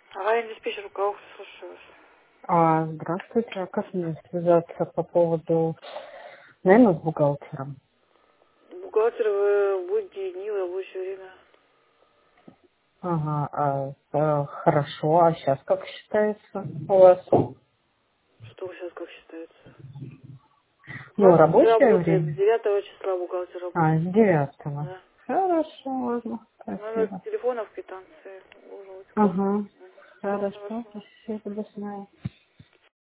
Аварийный диспетчер руководства, слушаю вас. Здравствуйте, а как мне связаться по поводу, наверное, с бухгалтером? Бухгалтер в будние дни в рабочее время. Ага, хорошо, а сейчас как считается у вас? Что вы сейчас как считается? У Ну, нас не рабочее работает. С время? 9 числа бухгалтер С работает. 9. Да. Хорошо, ладно, Номер спасибо. телефона в квитанции должен быть указан. Ага, Всего хорошо, хорошего. спасибо, до свидания.